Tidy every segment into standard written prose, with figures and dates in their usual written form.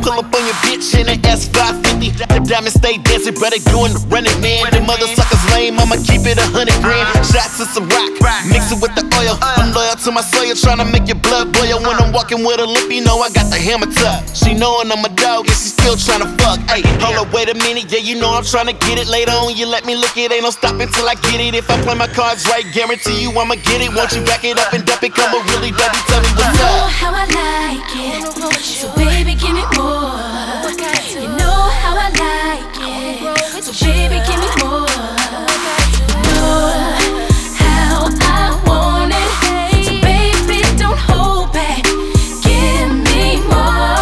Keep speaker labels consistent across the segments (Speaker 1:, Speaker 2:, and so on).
Speaker 1: Pull up on your bitch in an S550. The diamonds stay dancing, brother doing the running man. The mother suckers lame, I'ma keep it 100 grand. Shots of some rock, mix it with the oil. I'm loyal to my soil, tryna make your blood boil. When I'm walking with a limp, you know I got the hammer tuck. She knowin' I'm a dog and she still tryna fuck. Ay, hold up, wait a minute, yeah, you know I'm tryna get it. Later on, you let me look it, ain't no stopping till I get it. If I play my cards right, guarantee you I'ma get it. Won't you back it up and dump it? Come a really dubby, tell me what's
Speaker 2: up. You know
Speaker 1: up.
Speaker 2: how I like it, so baby give me more. You know how I like it, so baby give me more. You know how I want it, so baby don't hold back, give me more.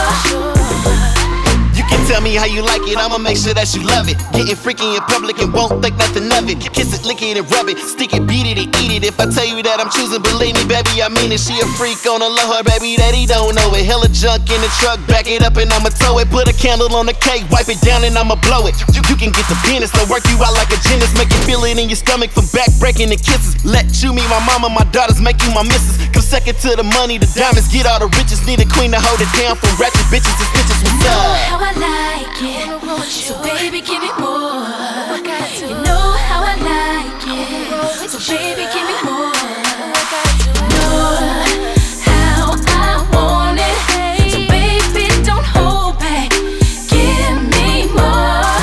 Speaker 1: Tell me how you like it, I'ma make sure that you love it. Getting freaky in public and won't think nothing of it. Kiss it, lick it, and rub it. Stick it, beat it, and eat it. If I tell you that I'm choosing, believe me, baby, I mean it. She a freak on the low, her baby that he don't know it. Hella junk in the truck, back it up and I'ma tow it. Put a candle on the cake, wipe it down and I'ma blow it. You can get the penis, they'll work you out like a gymnast. Make you feel it in your stomach from back breaking the kisses. Let you meet my mama, my daughters, make you my missus. Come second to the money, the diamonds, get all the riches. Need a queen to hold it down from ratchet bitches and bitches. What's
Speaker 2: up? You know
Speaker 1: up?
Speaker 2: how I like it, so baby give me more. You know how I like it, so baby give me more. You know how I want it, so baby don't hold back, give me more.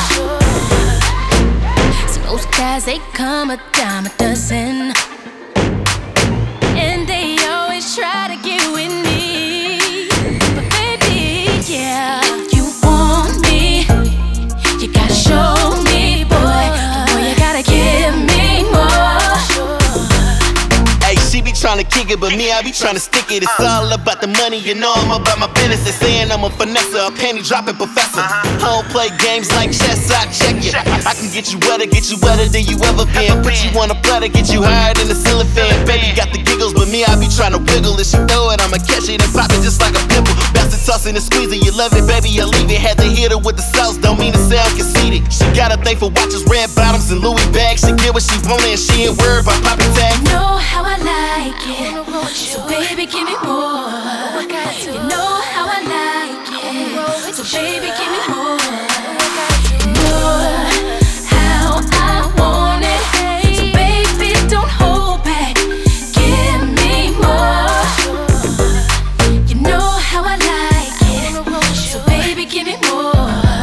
Speaker 2: So those guys, they come a dime a dozen, and they always try to get with me. But baby, yeah, you gotta show me, boy, you gotta give me more.
Speaker 1: Hey, she be tryna kick it, but me, I be tryna stick it. It's all about the money, you know I'm about my business. They saying I'm a finesser, a penny dropping professor. I don't play games like chess, I check it. I can get you wetter than you ever been. Put you on a platter, get you higher than the ceiling fan. Baby got the giggles, but me, I be tryna wiggle. If she throw it, I'ma catch it and pop it just like a pimple. Bastard tossing and squeezing, you love it, baby, I leave it. Had to hit her with the sauce, don't mean to sound conceited. She got a thing for watches, red bottoms, and Louis bags. She get what she want and she ain't worried about popping tag.
Speaker 2: You know how I like it, so baby give me more. You know how I like it, so baby give me more. You know how I want it, so baby don't hold back, give me more. You know how I like it, so baby give me more.